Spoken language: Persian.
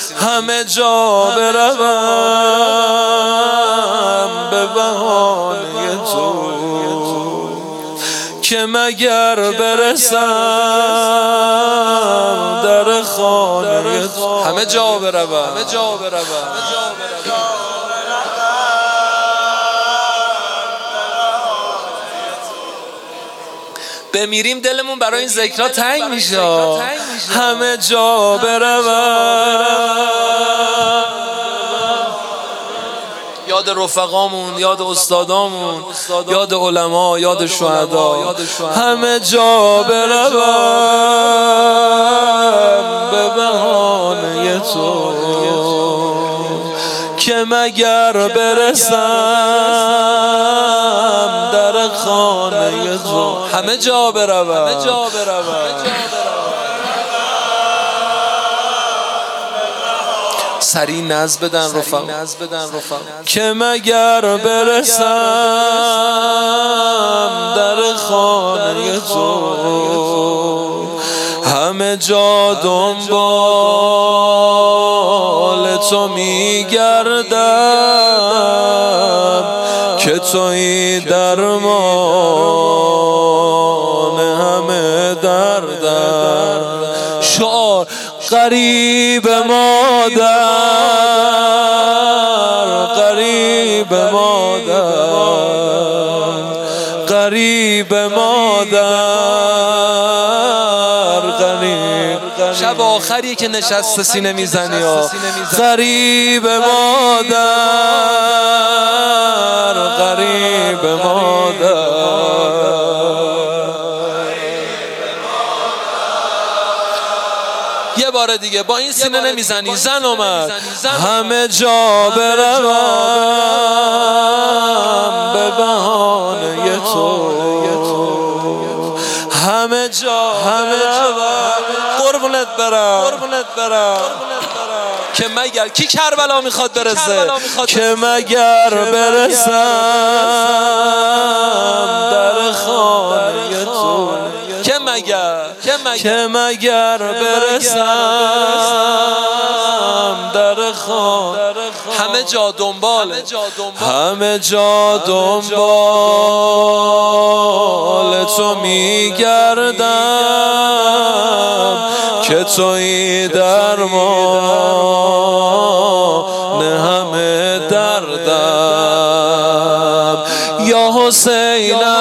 همه جا بروم به بهانه تو، که مگر برسم در خانه تو. همه جا بروم بمیریم دلمون برای این ذکرها تنگ میشه. همه جا بروم یاد رفقامون، یاد استادامون، یاد علما، یاد شهدا. همه جا بروم به بهانه تو، که مگر برسم در خانه تو. همه جا بروم سری نز بدن رفقا، که مگر برسم در خانه تو. همه جا دنبال تو میگردم، که تویی درمان همه دردم. شعار غریب مادر، غریب مادر، غریب مادر، غریب. شب آخریه که نشسته سینه میزنی ها. غریب مادر، غریب مادر. یه بار دیگه با این سینه نمیزنی. زن اومد. همه جا بروم به بهانه تو، همه جا قربونت برم. که مگر کی کربلا میخواد برسه، که مگر برسم در خانه تو، که مگر برسم در خانه. همه جا دنبال تو میگردم، که تویی درمان همه دردم. یا حسین